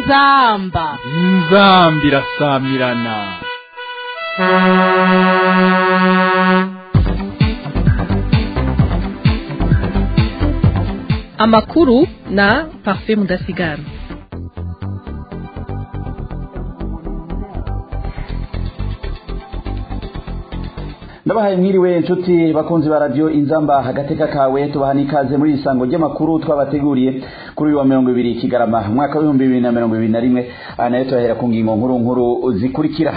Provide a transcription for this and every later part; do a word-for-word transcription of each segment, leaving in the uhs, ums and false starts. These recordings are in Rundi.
inzamba inzambi irasamirana. Amakuru na Parfait Mudasigara. Ndabahaye mwiriwe inshuti bakunzi ba radio Inzamba hagateka kawe tubahani ikaze muri isango ry'amakuru twabateguriye kuri uyu wa mirongo ibiri Kigarama mwaka wa ibihumbi bibiri na mirongo ibiri na rimwe anayo tuhera ku ngingo nkuru nkuru zikurikira.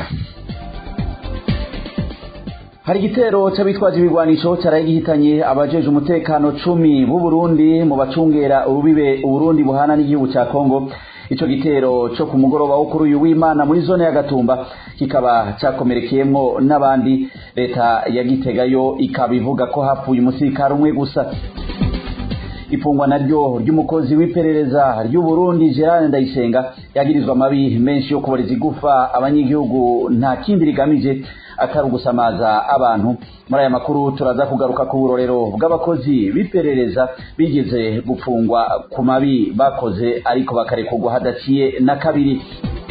Hari igitero c'abitwaje ibigwanisho caraye gihitanye abajeje umutekano cumi b'u Burundi mu bacungera urubibe Uburundi buhana n'igihugu ca Kongo. Ico gitero cyo ku mugoroba wo kuri uyu w'Imana muri zone ya Gatumba kikaba cakomerekeyemo n'abandi. Leta ya Gitega yo ikabivuga ko hapfuye umusirikare umwe gusa. Ifungwa naryo ry'umukozi w'iperereza ry'u Burundi Gerard Ndayisenga yagirizwa amabi menshi yo kuboreza igufa abanyigihugu nta kindi rigamije atari ugusamaza abantu. Muri aya makuru turaza kugaruka ku burorero bw'abakozi b'iperereza bigeze gupfungwa ku mabi bakoze ariko bakarekurwa hadaciye na kabiri.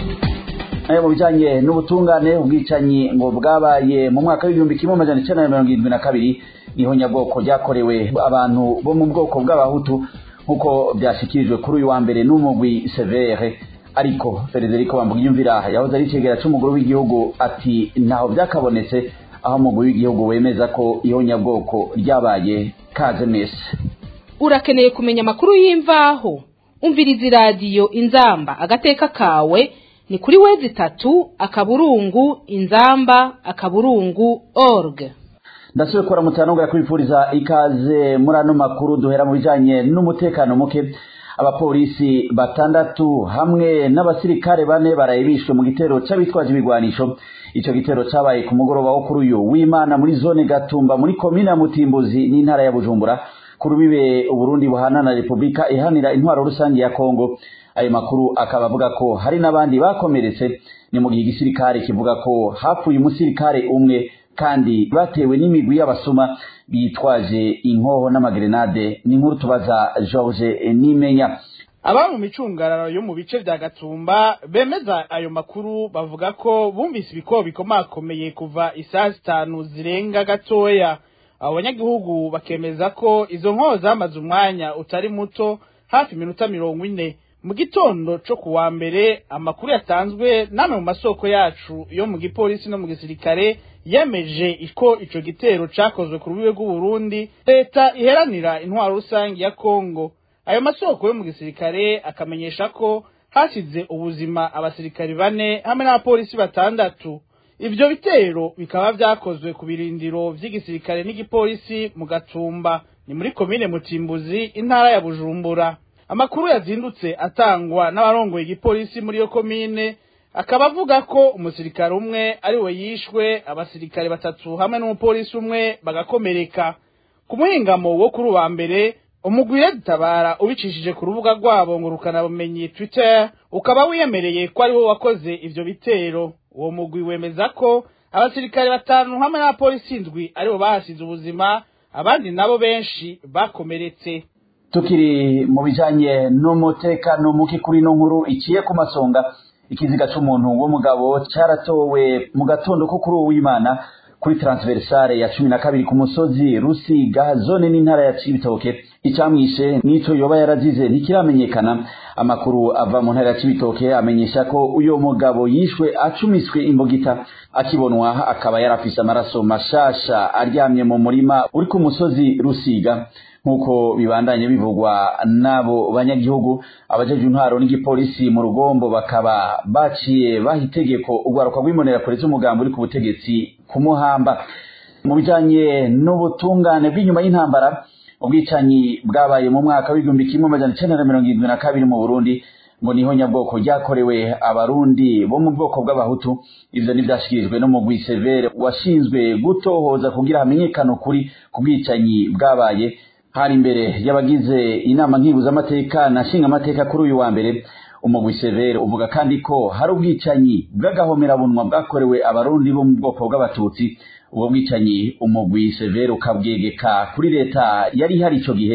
Nayo mu bijanye n'ubutungane ubwicanyi ngo bwabaye mu mwaka w'igihumbi kimwe amajana icenda na mirongo irindwi na kabiri niho nyabwoko ryakorewe abantu bo mu bwoko bw'abahutu nkuko byashikirijwe kuri uyu wa mbere n'umugwi Severe. Ariko Federico Bambugiyumvira yahoze ari cegera c'umuguru w'igihugu ati ntaho byakabonetse aho umugwi w'igihugu wemeza ko iyo nyabwoko ryabaye. Kaze mwese. Urakeneye kumenya amakuru y'imvaho umviriza radio Inzamba agateka kawe ni kuri wezi tatu akaburungu inzamba akaburungu org. Ndasubiye kora mutanongera kwifuriza ikaze muri ano makuru duhera mu bijanye n'umutekano muke. Abapolisi batandatu hamwe n'abasirikare bane barayibishwe mu gitero c'abitwaje ibigwanisho. Ico gitero cabaye ku mugoroba wo kuri uyu w'Imana muri zone Gatumba muri komine ya Mutimbuzi n'intara ya Bujumbura ku rubibe Uburundi buhana na Republika ihanira intwaro rusangi ya Kongo. Ayo makuru akaba avuga ko hari n'abandi bakomeretse. Ni mu gihe igisirikare kivuga ko hapfuye umusirikare umwe kandi batewe n'imigwi y'abasuma bitwaje inkoho n'amagrenade. Ni nkuru tubaza George Nimenya. Aba mu micungararo yo mu bice vya Gatumba bemeza ayo makuru bavuga ko bumvise ibiko bikomakomeye kuva isaa zitanu zirenga gatoya. Abanyagihugu bakemeza ko izo nkoho zamaze umwanya utari muto hafi minota mirongo ine. Mu gitondo cyo kuwa mbere amakuru yatanzwe namwe mu masoko yacu yo mu gipolisi no mu gisirikare yemeje iko ico gitero cakozwe ku rubibe rw'u Burundi leta iheranira intwaro rusangi ya Kongo. Ayo masoko yo mu gisirikare akamenyesha ko hasize ubuzima abasirikari bane hamwe n'abapolisi batandatu. Ivyo bitero bikaba vyakozwe ku birindiro vy'igisirikare n'igipolisi mu Gatumba ni muri komine Mutimbuzi intara ya Bujumbura. Amakuru yazindutse atangwa n'abarongoye igipolisi muri yo komine akaba avuga ko umusirikare umwe ari we yishwe, abasirikare batatu hamwe n'umupolisi umwe bagakomereka. Ku muhingamo wo kuri wa mbere umugwi Tabara ubicishije ku rubuga rwabo ngo rukana bumenyi Twitter ukaba wiyemereye ko ari wo wakoze ivyo bitero. Uwo mugwi wemeza ko abasirikare batanu hamwe n'abapolisi indwi ari bo bahasize ubuzima, abandi nabo benshi bakomeretse. Tukiri mu bijanye n'umutekano muke kuri no nkuru iciye ku masonga, ikiziga c'umuntu w'umugabo caratowe mu gatondo ko kuri uw'Imana kuri transversale ya cumi na kabiri ku musozi Rusiga zone n'intara ya Cibitoke. Icamwishe nico yoba yarazize ntikiramenyekana. Amakuru ava mu ntara ya Cibitoke amenyesha ko uyo mugabo yishwe acumiswe imbogita, akibonwa akaba yarafise amaraso mashasha aryamye mu murima uri ku musozi Rusiga. Nkuko bibandanye bivugwa nabo banyagihugu, abajeje intwaro n'igipolisi mu Rugombo bakaba baciye bahitegeko ugwaruka rw'imonera kure z'umugambo uri ku butegetsi kumuhamba. Mu bijanye n'ubutungane bw'inyuma y'intambara, ubwicanyi bwabaye mu mwaka w'igihumbi kimwe amajana icenda na mirongo irindwi na kabiri mu Burundi ngo niho nyabwoko ryakorewe abarundi bo mu bwoko bw'abahutu. Ivyo nivyashikirijwe no mugwi Severe washinzwe gutohoza kugira hamenyekane ukuri ku bwicanyi bwabaye. Hari imbere y'abagize inama nkibuza amateka na shinga amateka kuri uyu wa mbere, umugwi Severe uvuga kandi ko hari ubwicanyi bw'agahomera bunwa bwakorewe abarundi bo mu bwoko bw'abatutsi. Ubwo bwicanyi umugwi Severe ukabwegeka kuri leta yari hari ico gihe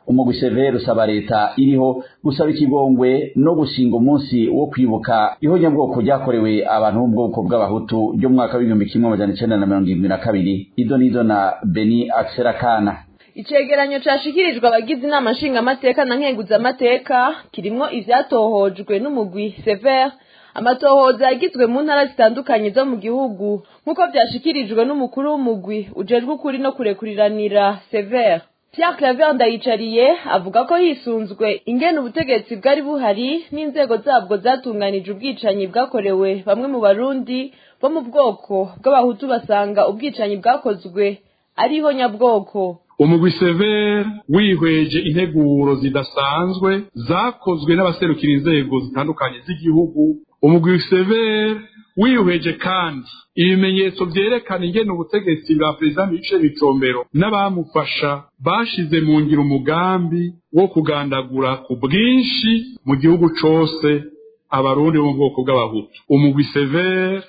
umugwi severe usaba leta iriho gusaba ikigongwe no gushinga umunsi wo kwibuka ihonyabwoko ryakorewe abantu bo mu bwoko bw'abahutu ryo mu mwaka w'igihumbi kimwe amajana icenda na mirongo irindwi na kabiri. Ido nido na Beni Akserakana. Icegeranyo cashikirijwe abagize inama nshingamateka na nkenguzamateka kirimwo ivyatohojwe n'umugwi severe. Amatohoza yagizwe mu ntara zitandukanye zo mu gihugu nk'uko vyashikirijwe n'umukuru w'umugwi ujejwe ukuri no kurekuriranira severe. Pierre Claver Ndayicariye avuga ko hisunzwe ingene ubutegetsi bwari buhari n'inzego zabwo zatunganije ubwicanyi bwakorewe bamwe mu barundi bo mu bwoko bw'abahutu basanga ubwicanyi bwakozwe ariho nyabwoko. Umugwi severe wihweje integuro zidasanzwe zakozwe n'abaserukira inzego zitandukanye z'igihugu. Umugwi severe wihweje kandi ibimenyetso vyerekana ingene ubutegetsi bwa Perezida Michel Micombero n'abamufasha bashize mu ngiro umugambi wo kugandagura ku bwinshi mu gihugu cose abarundi bo mu bwoko bw'abahutu. Umugwi severe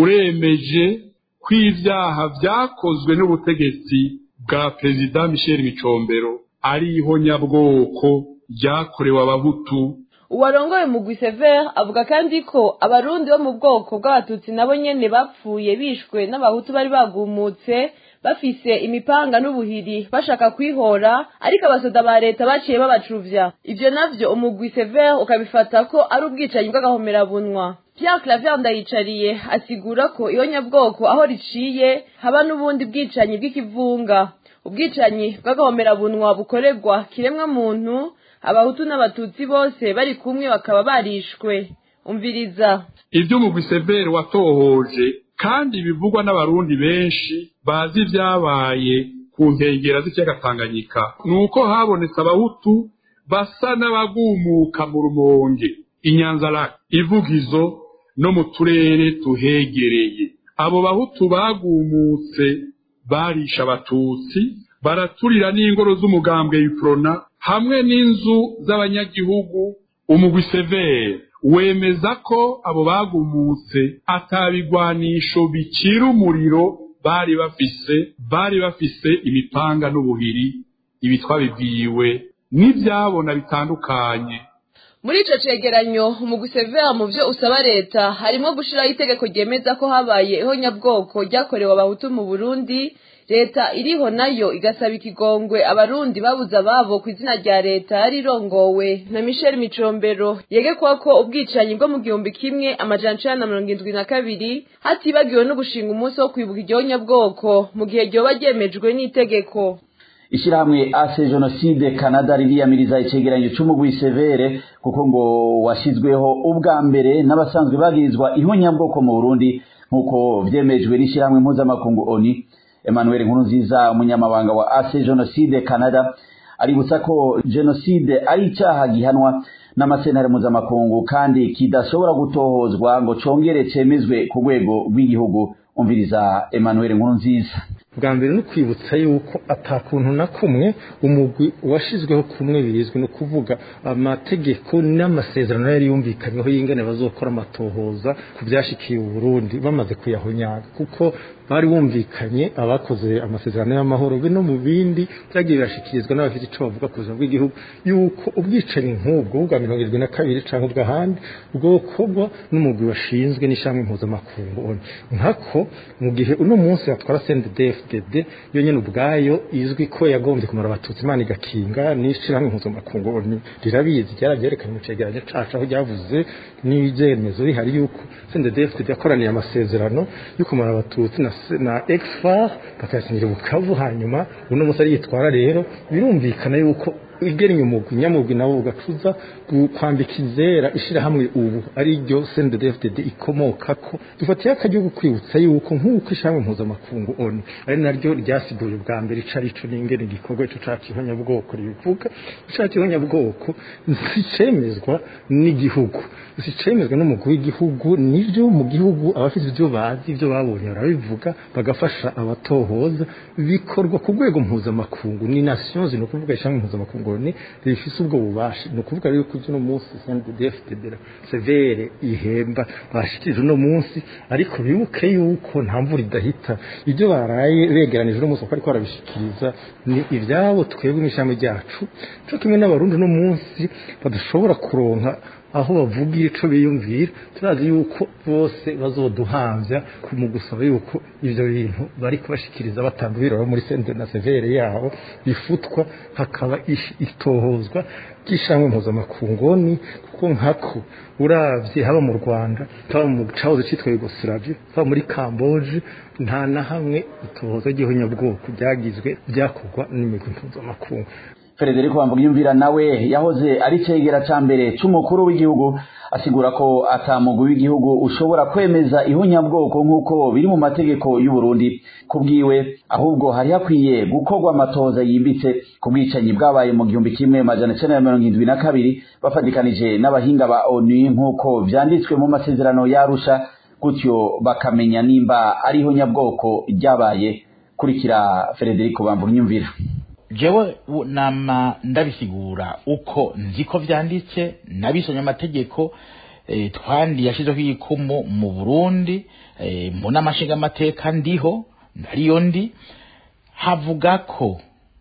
uremeje ko ivyaha vyakozwe n'ubutegetsi bwa Perezida Michel Micombero ari ihonyabwoko ryakorewe abahutu. Uwarongoye umugwi severe avuga kandi ko abarundi bo mu bwoko bw'abatutsi nabo nyene bapfuye bishwe n'abahutu bari bagumutse bafise imipanga n'ubuhiri bashaka kwihora, ariko abasoda ba leta baciye babacuvya. Ivyo navyo umugwi severe ukabifata ko ari ubwicanyi bw'agahomerabunwa. Pierre Claver Ndayicariye asigura ko ihonyabwoko aho riciye haba n'ubundi bwicanyi bw'ikivunga. Ubwicanyi bw'agahomerabunwa bukorerwa kiremwa muntu, abahutu n'abatutsi bose bari kumwe bakaba barishwe. Umviriza ivyo umugwi severe watohoje kandi bivugwa n'abarundi benshi bazi ivyabaye ku nkengera z'ikiyaga Tanganyika, nuko habonetse abahutu basa n'abagumuka mu Rumonge, Inyanzarake, Ivugizo no mu turere tuhegereye. Abo bahutu bagumutse barisha abatutsi, baraturira n'ingoro z'umugambwe Iprona hamwe n'inzu z'abanyagihugu. Umugwi severe wemeza ko abo bagumutse atabigwanisho bikira umuriro bari bafise, bari bafise imipanga n'ubuhiri. Ibi twabibwiwe n'ivyabona bitandukanye. Muri ico cegeranyo umugwi severe mu vyo usaba leta harimo gushiraho itegeko ryemeza ko habaye ihonyabwoko ryakorewe abahutu mu Burundi. Leta iriho nayo igasaba ikigongwe abarundi babuza ababo ku izina rya leta yari rongowe na Michel Micombero yegekwa ko ubwicanyi bwo mu gihumbi kimwe amajana icenda na mirongo indwi na kabiri hatibagiwe no gushinga umunsi wo kwibuka igihonyabwoko mu gihe ryoba ryemejwe n'itegeko. Ishirahamwe Ase Genocide Canada ririyamiriza icegeranyo c'umugwi severe kuko ngo washizweho ubwa mbere n'abasanzwe bagirizwa ihonyabwoko mu Burundi nkuko vyemejwe n'ishirahamwe mpuzamakungu O N U. Emmanuel Nkurunziza umunyamabanga wa Ase Genocide Canada aributsa ko genocide ari icyaha gihanwa n'amasentare mpuzamakungu kandi kidashobora gutohozwa ngo congere cemezwe ku rwego rw'igihugu. Umviriza Emmanuel Nkurunziza. Bwa mbere no kwibutsa yuko atakuntu na kumwe umugwi washizweho kumwe birizwe no kuvuga amategeko n'amasezerano yari yumvikanyweho y'ingene bazokora amatohoza ku byashikiye u Burundi bamaze kuyahonyaga, kuko bari bumvikanye abakoze amasezerano y'amahoro be no mu bindi byagiye birashikirizwa n'abafite ico bavuga ku buzima bw'igihugu yuko ubwicanyi nk'ubwo bwa mirongo irindwi na kabiri canke ubw'ahandi bwokorwa n'umugwi washinzwe n'ishamwe mpuzamakungu. Nkako mu gihe uno munsi atwara C N D D F D D yo nyene ubwayo izwi ko yagombye kumara abatutsi Imana igakinga n'ishirahamwe mpuzamakungu rirabizi ryarabyerekanye mu cegeranyo cacu aho ryavuze n'ibyemezo bihari yuko C N D D F D D yakoraniye amasezerano yo kumara abatutsi na na Exfar bakasinyira Bukavu, hanyuma uno munsi ari yitwara. Rero birumvikana yuko igerinye umugwi nyamugwi nawo ugacuza kwambika izera ishirahamwe ubu ari ryo C N D D F D D ikomokako. Dufatiye akagiye kwibutsa yuko nk'uko ishamwe mpuzamakungu O N U ari naryo ryasiguye ubwa mbere icarico n'ingene gikorwa ico cakihonyabwoko rivuga icakihonyabwoko nsicemezwa n'igihugu, nsicemezwa n'umugwi w'igihugu. Nivyo mu gihugu abafite ivyo bazi ivyo babonye barabivuga bagafasha abatohoza, bikorwa ku rwego mpuzamakungu ni Nations Unies, no kuvuga ishamwe mpuzamakungu koni rifise ubwo bubasha no kuvuga rero ko uno munsi C N D D F D D severe ihemba bashikije uno munsi ariko bibuke yuko nta mvura idahita ibyo baraye begeranije uno munsi ariko barabishikiriza ni ivyabo twebwe n'ishami ryacu cyo kimwe n'abarundi uno munsi badashobora kuronka aho bavugira ico biyumvira turazi yuko bose bazoduhamvya mu gusaba yuko ivyo bintu bari kubashikiriza batanga ibiroro muri sente na severe yabo bifutwa hakaba itohozwa kishamwe mpuzamakungu kuko nkako uravye haba mu Rwanda haba mu cahoze citwa Yugoslavia haba muri Camboge nta na hamwe itohoza ry'ihonyabwoko byagizwe byakorwa n'imigwi mpuzamakungu. Frederico Bambugiyumvira nawe yahoze ari cegera ca mbere c'umukuru w'igihugu asigura ko atamugwi w'igihugu ushobora kwemeza ihunyabwoko nk'uko biri mu mategeko y'u Burundi kubwiwe ahubwo hari hakwiye gukorwa amatoza yimbitse ku bwicanyi bwabaye mu gihumbi kimwe majana icenda na mirongo indwi na kabiri bafadikanije n'abahinga ba O N U nk'uko vyanditswe mu masezerano y'Arusha gutyo bakamenya nimba ari ihunyabwoko ryabaye. Kurikira Frederico Bambugiyumvira. Jewe nama ndabisigura uko nziko vyanditse nabisonye amategeko e, twandi yashizeho ikumu mu Burundi e, mbona amashinga amateka ndiho ndariyo ndi havuga ko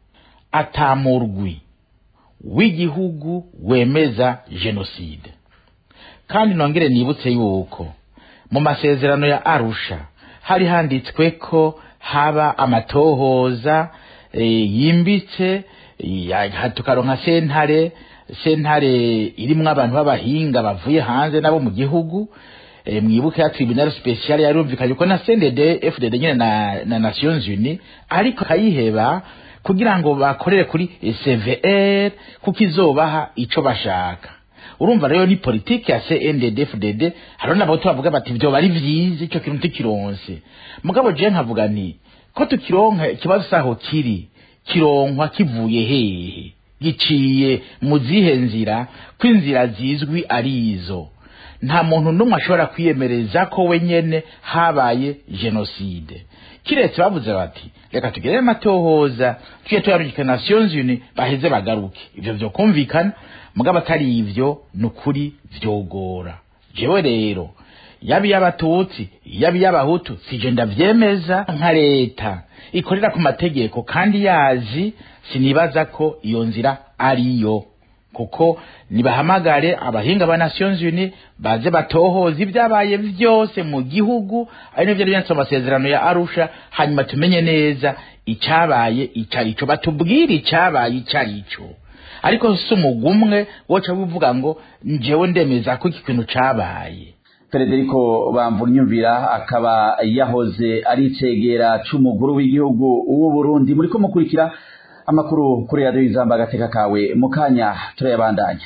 atamurwi w'igihugu wemeza genocide kandi nongere nibutse yuko mu masezerano ya Arusha hari handitswe ko haba amatohoza E, yimbitse tukaronka sentare sentare irimwo abantu b'abahinga bavuye hanze nabo mu gihugu e, mwibuke ya tribunal special yarumvikanye ko na C N D D F D D nyene na, na Nations Unies ariko kayiheba kugira ngo bakorere kuri C V R kuko izobaha ico bashaka. Urumva rero ni politiki ya C N D D F D D haro nabo tubavuga bati byo bari vyize ico kintu tikironse mugabo je nkavuga ni ko tukironka ikibazo saho kiri kironkwa kivuye hehe giciye mu zihe nzira kwinzira zizwi arizo nta muntu numwe ashobora kwiyemereza ko wenyene habaye genocide kiretse bavuze bati reka tugere amatohoza twiye tuyarungika Nations Unies baheze bagaruke ivyo byo kumvikana mugabo atari ivyo nukuri vyogora. Jewe rero yabi y'abatutsi yabi y'abahutu sije ndavyemeza nka leta ikorera ku mategeko kandi yazi sinibaza ko iyo nzira ariyo kuko nibahamagare abahinga ba Nations Unies baze batohoza ibyabaye vyose mu gihugu ari nivyo byanditse mu masezerano ya Arusha hanyuma tumenye neza icabaye icarico batubwira icabaye icarico ariko sumugumwe woca bivuga ngo njewe ndemeza ko ikintu cabaye. Frederico Bambugiyumvira akaba yahoze ari cegera c'umukuru w'igihugu w'u Burundi. Muri ko mukurikira amakuru kuri radio Inzamba agateka kawe mukanya turayabandanya.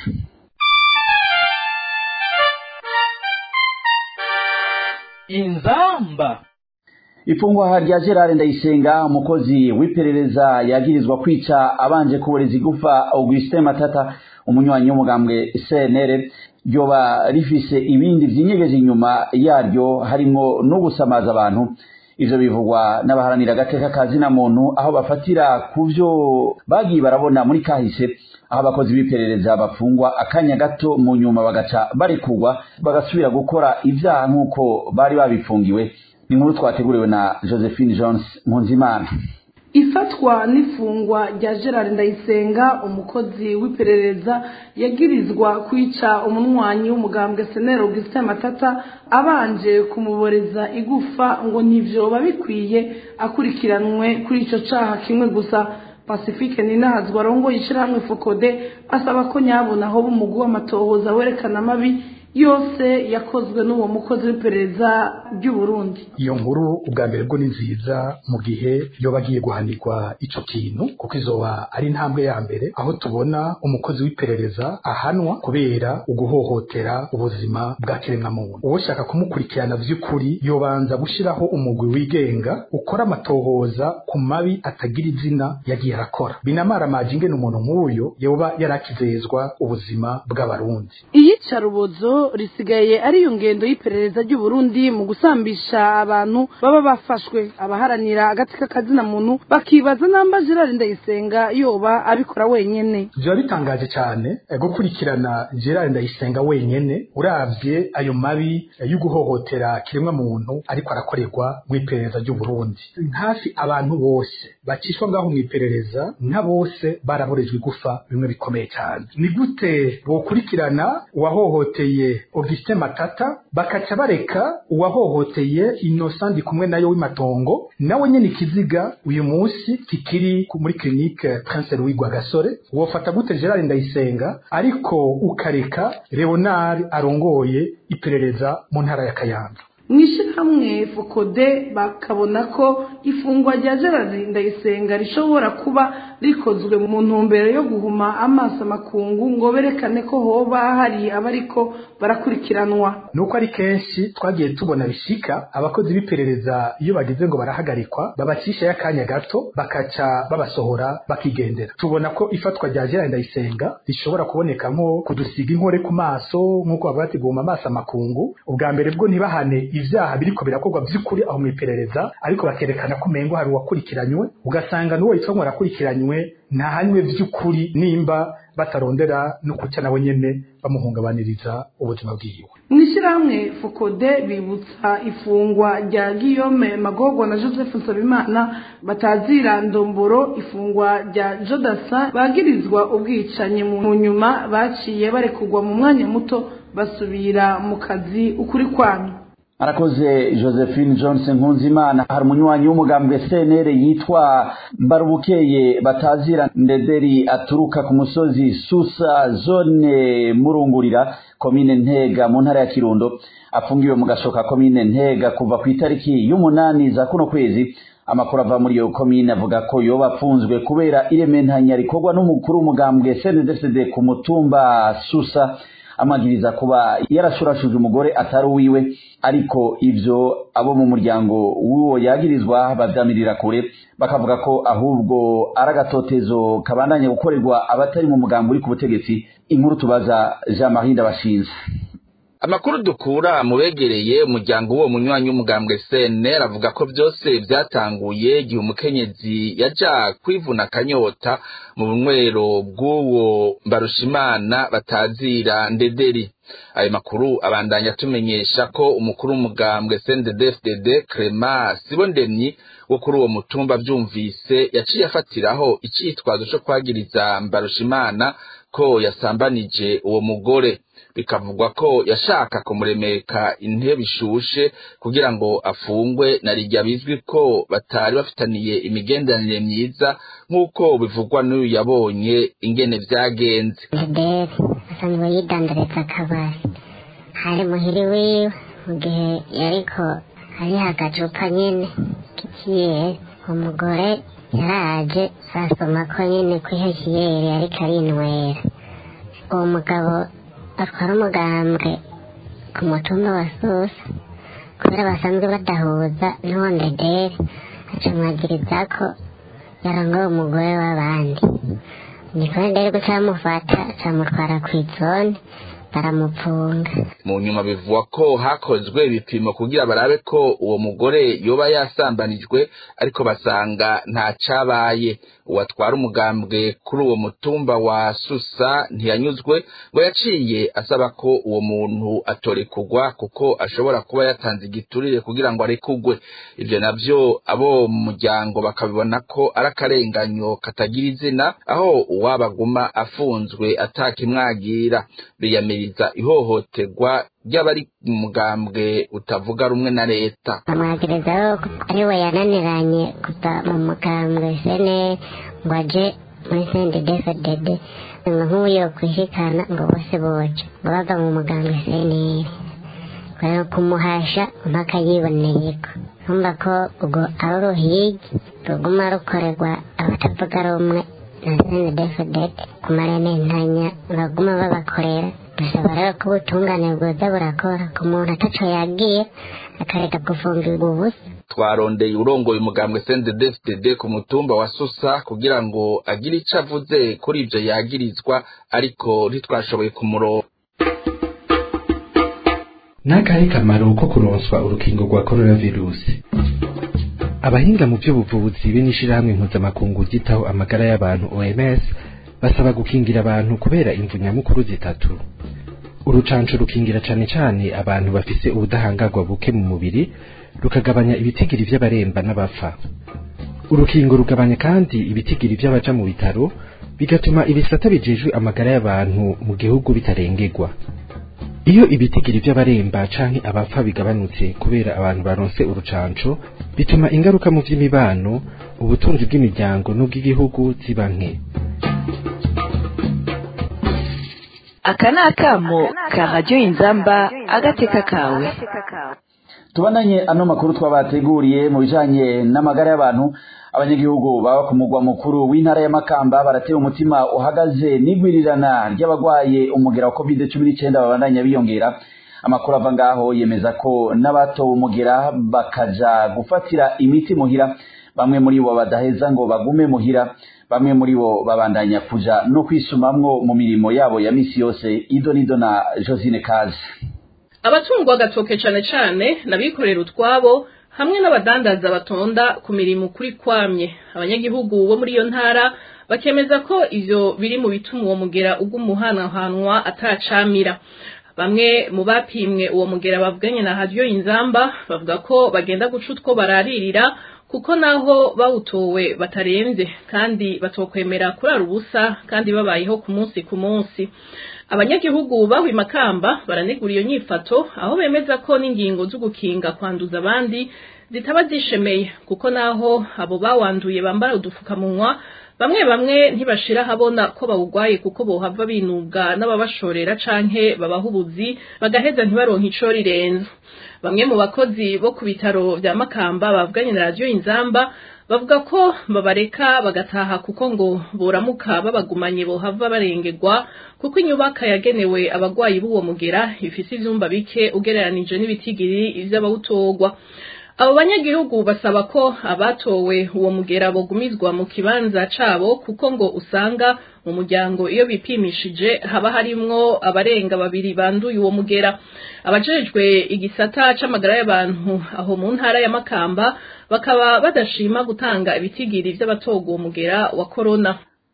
Inzamba Ifungwa rya Gerard Ndayisenga umukozi w'iperereza yagirizwa kwica abanje kuboreza igufa Augustin Matata umunywanyi w'umugambwe C N L ryoba rifise ibindi vyinyegeje inyuma yaryo harimo no gusamaza abantu. Ivyo bivugwa n'abaharanira agateka kazi na muntu aho bafatira kuvyo bagiye barabona muri kahise aho abakozi b'iperereza bafungwa akanya gato mu nyuma bagaca barekurwa bagasubira gukora ivyaha nk'uko bari babifungiwe. Ni nkuru twateguriwe na Josephine Jones Mpunzimana. Ifatwa n'ifungwa rya Gerard Ndayisenga umukozi w'iperereza yagirizwa kwica umunwanyi w'umugambwe C N L Augustin Matata abanje kumuboreza igufa ngo nivyo babikwiye akurikiranwe kuri ico caha kimwe gusa. Pacifique Ninahazwa rongo yishirahamwe Fokode asaba ko nyabona aho bumugu w'amatohoza werekana mabi yose yakozwe n'uwo mukozi w'iperereza ry'u Burundi. Iyo nkuru ubwa mbere bwo ni nziza mu gihe yo bagiye guhanirwa ico kintu kuko izoba ari intambwe ya mbere aho tubona umukozi w'iperereza ahanwa kubera uguhohotera ubuzima bwa kiremwa muntu. Uwo shaka kumukurikirana vy'ukuri yobanza gushiraho umugwi wigenga ukora amatohoza ku mabi atagira izina yagiye arakora. Binamara majinge n'umuntu nk'uyo yoba yarakizezwa ubuzima bw'abarundi. Iyicarubozo kibazo risigaye ari iyo ngendo y'iperereza ry'u Burundi mu gusambisha abantu baba bafashwe. Abaharanira agati k'akazina muntu bakibaza namba Gerard Ndayisenga yoba abikora wenyene. Byo bitangaje cyane gukurikirana Gerard Ndayisenga wenyene uravye ayo mabi yo guhohotera kiremwa muntu ariko arakorerwa mu iperereza ry'u Burundi. Hafi abantu bose bakishwa ngaho mu iperereza nka bose baraborejwe gufa bimwe bikomeye cyane. Ni gute bokurikirana uwahohoteye Augustin Matata bakaca bareka uwahohoteye Innocent kumwe nayo w'imatongo nawe nyene ikiziga uyu munsi kikiri muri clinique Prince Louis Rwagasore? Wofata gute Gerard Ndayisenga ariko ukareka Leonard arongoye iperereza mu ntara ya Kayanza? Mwishirahamwe Fokode bakabona ko ifungwa rya Gerard Ndayisenga rishobora kuba rikozwe mu ntumbero yo guhuma amaso makungu ngo berekane ko hoba hari abariko barakurikiranwa. Nuko ari kenshi twagiye tubona bishika abakozi b'iperereza iyo bageze ngo barahagarikwa babacisha yakanya gato bakaca babasohora bakigendera. Tubona ko ifatwa rya Gerard Ndayisenga rishobora kuboneka nko kudusiga inkore ku maso nkuko babati guhuma amaso makungu. Ubwa mbere bwo ntibahane ivyaha biriko birakorwa by'ukuri aho mu iperereza ariko bakerekana ko mengo hari uwakurikiranywe ugasanga nuwo yitwa ngo arakurikiranywe nta hanywe by'ukuri nimba batarondera no kuca nawe nyene bamuhungabaniriza ubuzima bwiwe. Mwishirahamwe Fokode bibutsa ifungwa rya Guillaume Magogwa na Joseph Nsabimana batazira ndomboro ifungwa rya Jodasa bagirizwa ubwicanyi mu nyuma baciye barekugwa mu mwanya muto basubira mu kazi ukuri kwano. Arakoze Josephine Johnson Nkunzimana. Hari umunywanyi w'umugambwe C N L yitwa Mbarubukeye Batazira Ndederi aturuka ku musozi Susa zone Murungurira komine Ntega mu ntara ya Kirundo afungiwe mu gashoka komine Ntega kuva ku itariki y'umunani za kuno kwezi. Amakuru ava muri iyo komine avuga ko yoba apfunzwe kubera irementanya rikorwa n'umukuru w'umugambwe C N D D F D ku mutumba Susa amagiriza kuba yarashurashuje umugore atari uwiwe, ariko ivyo abo mu muryango w'uwo yagirizwa bavyamirira kure bakavuga ko ahubwo aragatotezo kabandanye gukorerwa abatari mu mugambo uri ku butegetsi. Inkuru tubaza Jean Marie Ndabashinze. Amakuru dukura mu begereye umuryango wo munywanyi w'umugambwe C N L avuga ko byose byatanguye gihe umukenyezi yaja kwivuna kanyota mu bunywero bw'uwo Mbarushimana Batazira Ndederi. Ayo makuru abandanya tumenyesha ko umukuru w'umugambwe C N D D F D Clement Sibondemyi wo kuri uwo mutumba byumvise yaciye afatiraho icitwazo cyo kwagiriza Mbarushimana ko yasambanije uwo mugore. Bikavugwa ko yashaka kumuremeka intebe ishushe kugira ngo afungwe, na rijya bizwi ko batari bafitaniye imigenderanire myiza nk'uko bivugwa n'uyu yabonye ingene vyagenze. Ndederi asanzwe yidandareza akabari hari muhiri wiwe mu gihe yariko hariho agacupa nyene k'ikiye umugore yaraje arasoma ko nyene kwihekiyeri ariko arinwera. Uwo mugabo atwara umugambwe ku mutumba wa Susa kubera basanzwe badahuza n'uwo Ndederi acamwagiriza ko yarongoye umugore w'abandi. Niko Ndederi guca bamufata acamutwara kw'izone baramupfunga. Mu nyuma bivugwa ko hakozwe ibipimo kugira barabe ko uwo mugore yoba yasambanijwe, ariko basanga nta cabaye. Uwatwara umugambwe kuri uwo mutumba wa Susa ntiyanyuzwe ngo yaciye asaba ko uwo muntu atorekugwa kuko ashobora kuba yatanze igiturire kugira ngo arekugwe. Ivyo navyo abo mu muryango bakabibona ko arakarenganyo katagira izina, aho uwabaguma afunzwe atakimwagira. Biyamiriza ihohoterwa ry'abari mu mugambwe utavuga rumwe na leta. Bamwagiriza ko ari we yananiranye kuva mu mugambwe C N L ngo aje muri C N D D F D ngo nk'uyo kwishikana ngo bose boje ngo bava mu mugambwe C N L kubera kumuhasha mpaka yiboneyeko. Numva ko ubwo ari uruhigi ruguma rukorerwa abatavuga rumwe na C N D D F D ku marementanya baguma babakorera. Bisaba rero ko ubutungane bwoza burakora ku muntu ataco yagiye akareka gufungirwa ubusa. Twarondeye urongoye umugambwe C N D D F D ku mutumba wa Susa kugira ngo agire ico avuze kuri ivyo yagirizwa, ariko ntitwashoboye kumuronka. n'akahe kamaro ko kuronswa urukingo rwa coronavirusi? Abahinga mu by'ubuvuzi be n'ishirahamwe mpuzamakungu ryitaho amagara y'abantu O M S basaba gukingira abantu kubera imvu nyamukuru zitatu. Urucanco rukingira cane cane abantu bafise ubudahangarwa buke mu mubiri, rukagabanya ibitigiri vy'abaremba n'abapfa. Urukingo rugabanya kandi ibitigiri vy'abaja mu bitaro, bigatuma ibisata bijejwe amagara y'abantu mu gihugu bitarengerwa. Iyo ibitigiri vy'abaremba canke abapfa bigabanutse kubera abantu baronse urucanco, bituma ingaruka mu vy'imibano, ubutunzi bw'imiryango n'ubw'igihugu ziba nke. Aka ni akamo ka radiyo Inzamba agateka kawe. Tubandanye ano makuru twabateguriye mu bijanye n'amagara y'abantu. Abanyagihugu baba ku mugwa mukuru w'intara ya Makamba baratewe umutima uhagaze n'igwirirana ry'abagwaye umugera wa covid cumi n'icyenda babandanya biyongera. Amakuru ava ngaho yemeza ko n'abatowe umugera bakaja gufatira imiti muhira, bamwe muri bo badaheza ngo bagume muhira, bamwe muri bo babandanya kuja no kwisumamwo mu mirimo yabo ya misi yose. Ido nido na Josine Kazi. Abatungwa agatoke cane cane nabikorera utwabo hamwe n'abadandaza batonda ku mirimo kuri kwamye. Abanyagihugu bo muri iyo ntara bakemeza ko ivyo biri mu bituma uwo mugera ugumuhanahanwa atacamira. Bamwe mu bapimwe uwo mugera bavuganye na Radio Inzamba bavuga ko bagenda guca utwo bararirira kuko naho bawutowe batarenze kandi batokwemera kurara ubusa kandi babayeho ku munsi ku munsi. Abanyagihugu baho Makamba baranegura iyo nyifato aho bemeza ko n'ingingo zo gukinga kwanduza abandi zitaba zishemeye kuko naho abo bawanduye bambara udufukamunwa, bamwe bamwe ntibashira habona ko bawugwaye kuko bohava binubwa n'ababashorera canke babahubuzi bagaheza ntibaronka ico rirenze. Bamwe mu bakozi bo ku bitaro vya Makamba bavuganye na Radio Inzamba bavuga ko babareka bagataha kuko ngo boramuka babagumanye bohava barengerwa kuko inyubaka yagenewe abagwayi b'uwo mugera ifise ivyumba bike ugereranije n'ibitigiri ivy'abawutogwa. Abo banyagihugu basaba ko abatowe uwo mugera bogumizwa mu kibanza cabo kuko ngo usanga mu muryango iyo bipimishije haba harimwo abarenga babiri banduye uwo mugera. Abajejwe igisata c'amagara y'abantu aho mu ntara ya Makamba bakaba badashima gutanga ibitigiri vy'abatoga uwo mugera wa corona.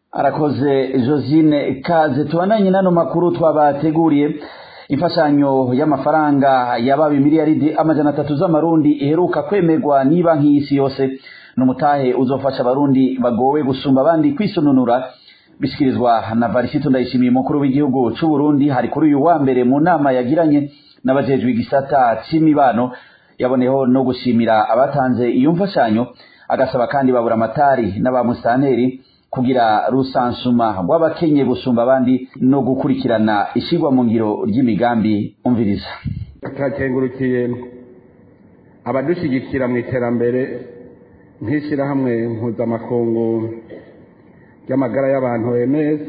Arakoze Josine Kaze. Tubananye nano makuru twabateguriye. Imfashanyo y'amafaranga yabaye miliyaridi amajana atatu z'amarundi iheruka kwemerwa niba nk'isi yose n'umutahe uzofasha abarundi bagowe gusumba abandi kwisonunura, bishikirizwa na Varisito Ndayishimiye mukuru w'igihugu c'u Burundi hari kuri uyu wa mbere mu nama yagiranye n'abajejwe igisata c'imibano. Yaboneho no gushimira abatanze iyo mfashanyo, agasaba kandi babura amatari n'abamusanteri kugira rusansuma rw'abakenye gusumba abandi no gukurikirana ishigwa mu ngiro ry'imigambi. Umviriza. Turakengurukiye abadushigikira mu iterambere nk'ishirahamwe mpuzamakungu ry'amagara y'abantu O M S,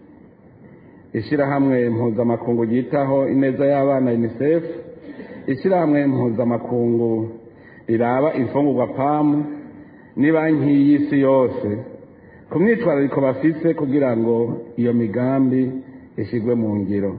ishirahamwe mpuzamakungu ryitaho ineza y'abana UNICEF, ishirahamwe mpuzamakungu riraba imfungurwa P A M ni banki y'isi yose ku mwitwarariko bafise kugira ngo iyo migambi ishigwe mu ngiro.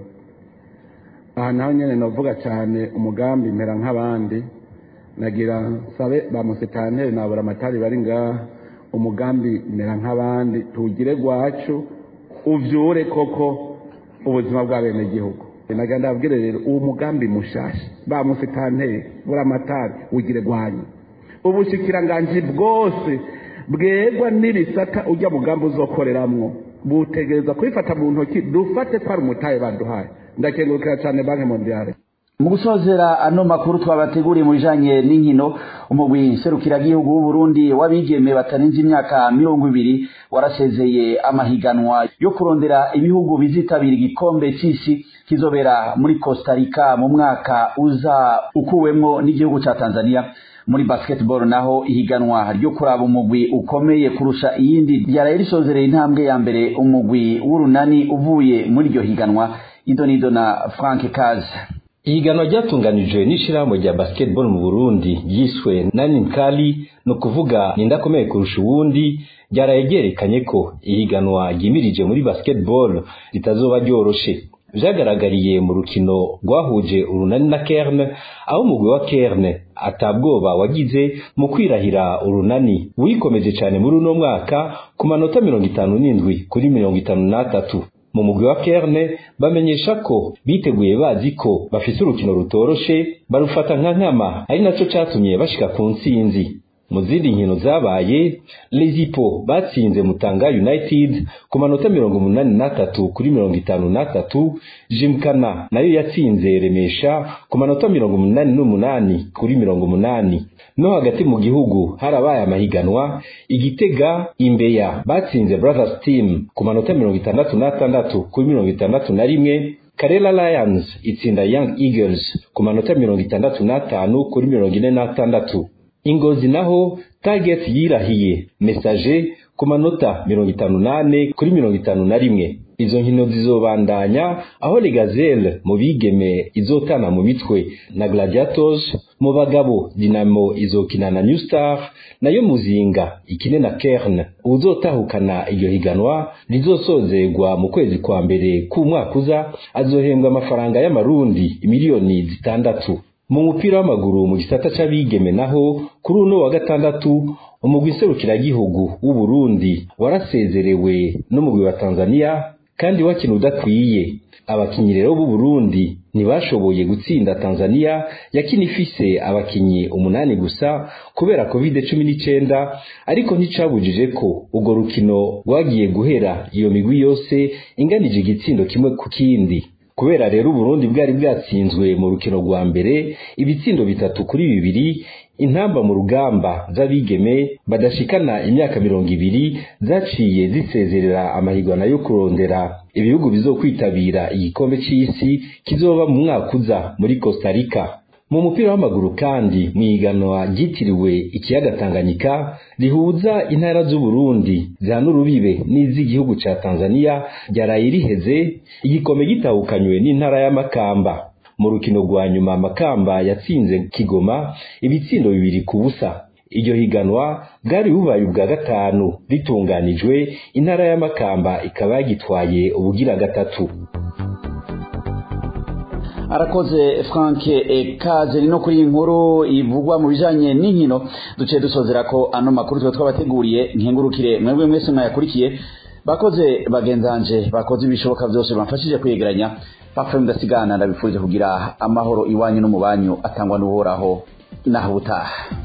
Aha naho nyene novuga cyane umugambi mera nk'abandi, nagira sabe ba musitanteri nabura amatari bari ngaha, umugambi mera nk'abandi tugire gwacu uvyure koko ubuzima bw'abene gihugu. Nagira ndabwire rero uwo mugambi mushasha ba musitanteri bura amatari ugire gwanyu ubushikiranganje bwose bwegwa n'ibisata ujya mugambi uzokoreramwo butegereza kwifata mu ntoki dufate kwa umutaye baduhaye. Ndakengurukira cyane Banki Mondiale. Mu gusozera ano makuru twabateguriye mu bijanye n'inkino, umugwi serukiragihugu w'u Burundi wabigeme batarenze imyaka mirongo ibiri warasezeye amahiganwa yo kurondera ibihugu bizitabira igikombe c'isi kizobera muri Costa Rica mu mwaka uza ukuwemwo n'igihugu ca Tanzania. Muri basketball naho ihiganwa ryo kuraba umugwi ukomeye kurusha iyindi ryaraye risozereye intambwe ya mbere umugwi w'urunani uvuye muri iryo higanwa. Idonido na Frank Kazi. Ihiganwa ryatunganijwe n'ishirahamwe rya basketball mu Burundi ryiswe Nani Nkali, no kuvuga nindakomeye kurusha uwundi, ryaraye ryerekanye ko ihiganwa ryimirije muri basketball ritazoba ryoroshe. vyagaragariye mu rukino rwahuje urunani na Kerne, aho umugwi wa Kerne atabwoba wagize mu kwirahira urunani wikomeje cyane muri uno mwaka ku manota mirongo itanu n'indwi kuri mirongo itanu n'atatu. Mu mugwi wa Kerne bamenyesha ko biteguye bazi ko bafise urukino rutoroshe, barufata nka nkama, ari naco catumye bashika ku ntsinzi. Mu zindi nkino zabaye, Lezipo batsinze Mutanga United ku manota mirongo umunani n'atatu kuri mirongo itanu n'atatu, Jimkana nayo yatsinze Remesha ku manota mirongo umunani n'umunani kuri mirongo umunani. No hagati mu gihugu harabaye amahiganwa, Igitega Imbeya batsinze Brothers Team ku manota mirongo itandatu n'atandatu kuri mirongo itandatu na rimwe, Karela Lions itsinda Young Eagles ku manota mirongo itandatu n'atanu kuri mirongo ine n'atandatu. Ingozi naho Target yirahiye Message ku manota mirongo itanu nane kuri mirongo itanu na rimwe. Izo nkino zizobandanya aho Le Gazelle mu bigeme izotana mu mitwe na Gladiators, mu bagabo Dinamo izokina na New Star, nayo Muzinga ikine na Kerne. Uzotahukana iryo higanwa rizosozegwa mu kwezi kwa mbere ku mwaka uza azohembwa amafaranga y'amarundi miliyoni zitandatu. Mu mupira w'amaguru mu gisata c'abigeme naho kuri uno wa gatandatu umugwi serukiragihugu w'u Burundi warasezerewe n'umugwi wa Tanzania kandi wakina udakwiye. Abakinyi rero b'u Burundi ntibashoboye gutsinda Tanzania yakina ifise abakinyi umunani gusa kubera covid cumi n'icenda, ariko nticabujije ko ugo rukino rwagiye guhera iyo migwi yose inganije igitsindo kimwe ku kindi. Kubera rero Burundi bwari bwatsinzwe mu rukino rwa mbere ibitsindo bitatu kuri bibiri, intamba mu rugamba z'abigeme badashikana imyaka mirongo ibiri zaciye zisezerera amahigwana yo kurondera ibihugu bizokwitabira igikombe c'isi kizoba mu mwaka uza muri Costa Rica. Mu mupira w'amaguru kandi mwiganwa ryitiriwe ikiyaga Tanganyika rihuza intara z'u Burundi zihana urubibe n'iz'igihugu ca Tanzania ryaraye riheze, igikombe gitahukanywe n'intara ya Makamba. Mu rukino rwa nyuma Makamba yatsinze Kigoma ibitsindo bibiri ku busa. Iryo higanwa bwari bubaye ubwa gatanu ritunganijwe, intara ya Makamba ikaba yagitwaye ubugira gatatu. Arakoze Frank Ekaze. No kuri inkuru ivugwa mu bijanye n'inkino duce dusozera ko ano makuru twa twabateguriye. Nkengurukire mwebwe mwese mwayakurikiye, bakoze bagenzanje, bakoze ibishoboka byose bamfashije kwegeranya. Papa ndasigana ndabifurije kugira amahoro iwanyu no mu banyu atangwa n'uhoraho naho utaha.